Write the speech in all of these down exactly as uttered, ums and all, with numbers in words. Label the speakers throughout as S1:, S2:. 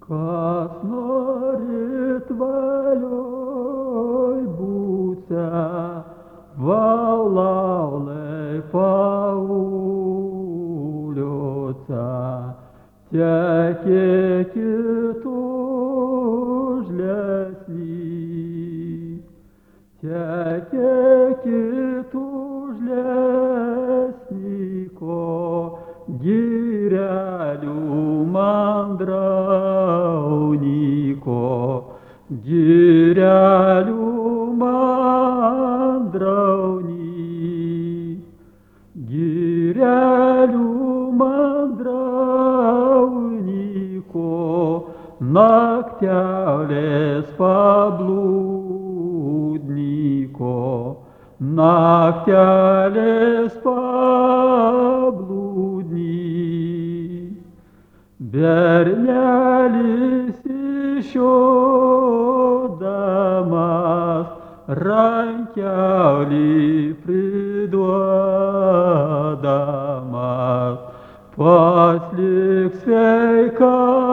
S1: Kas norit valioj būse, valaulai pauliuose, tekėkit užlesnį, tekėkit užlesnį, ko girelių mandrauniko, girelių mandrauny, girelių mandrauniko, naktelės pablūdniko, naktelės pablūdny. Bernelis išiodamas rankelį priduodamas, paslik sveika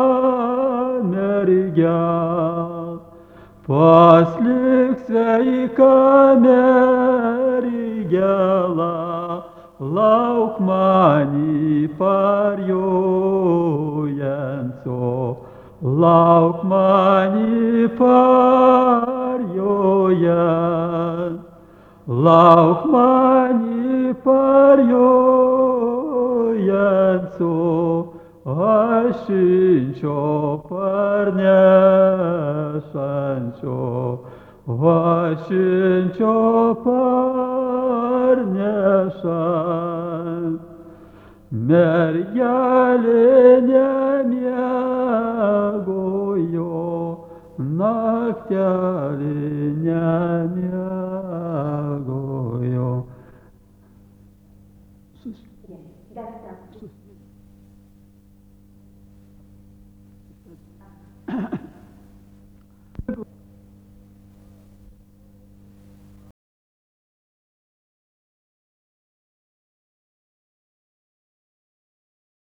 S1: mergelė, paslik sveika mergelė, lauk mani parjojanco, lauk mani parjojant, lauk mani parjojanco, aš siunčio parnešančio, aš siunčio parnešant. Mergelė nemiegojo, naktelį nemiegojo.